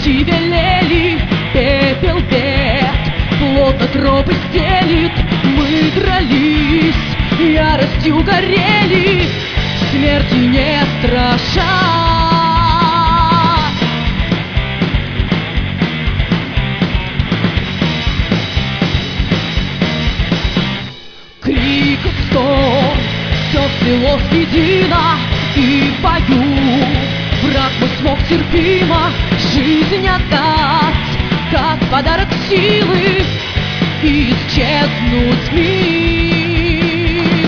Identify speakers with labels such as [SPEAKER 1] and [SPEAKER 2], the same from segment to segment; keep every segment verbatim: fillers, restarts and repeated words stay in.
[SPEAKER 1] Пути велели, пепел век, плотно тропы стелит. Мы дрались, яростью горели, смерти не страша. Крик, стон, все слилось едино, и в бою враг мой смог терпимо жизнь отдать, как подарок силы, и исчезнуть миг.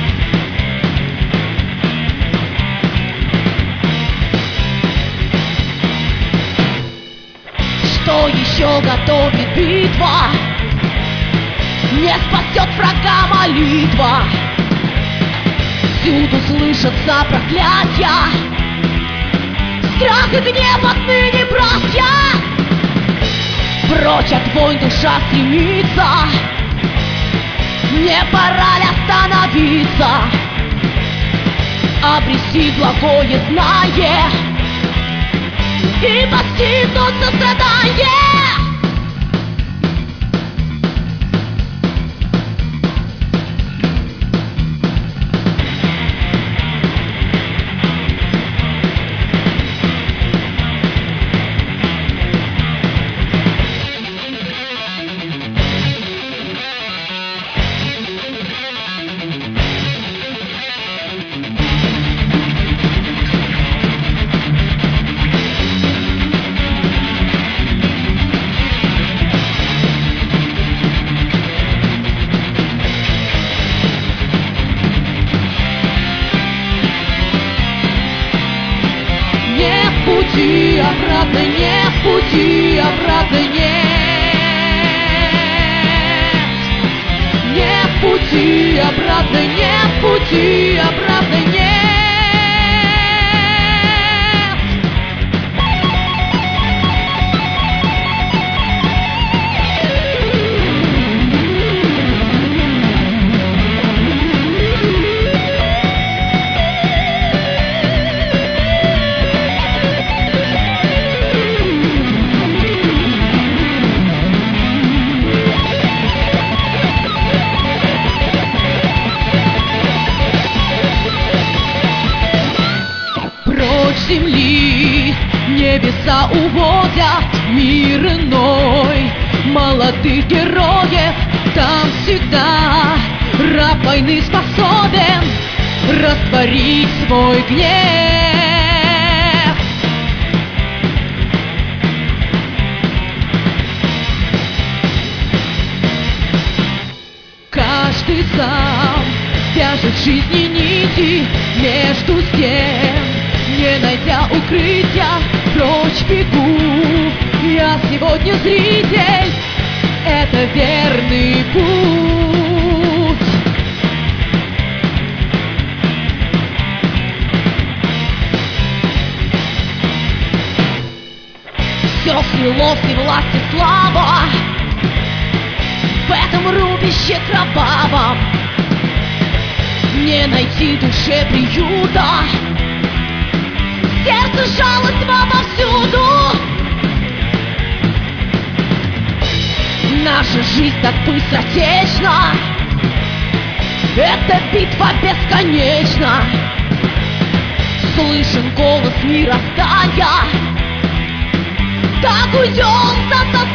[SPEAKER 1] Что еще готовит битва? Не спасет врага молитва. Всюду слышатся проклятия, страх и гнев отныне братья. Прочь от войн душа стремится, не пора ли остановиться, обрести благое знание и постигнуть сострадание. Пути обратно нет, пути обратно нет. Нет пути обратно, нет пути обратно нет. Земли небеса уводят мир иной молодых героев. Там всегда раб войны способен растворить свой гнев. Каждый сам вяжет в жизни нити между стен. Не найдя укрытия, прочь бегу. Я сегодня зритель, это верный путь. Все слилось и власть и слава в этом рубище кровавом. Не найти душе приюта, сердце жалость вам повсюду. Наша жизнь так быстротечна, эта битва бесконечна. Слышен голос мироздания, как уйдем за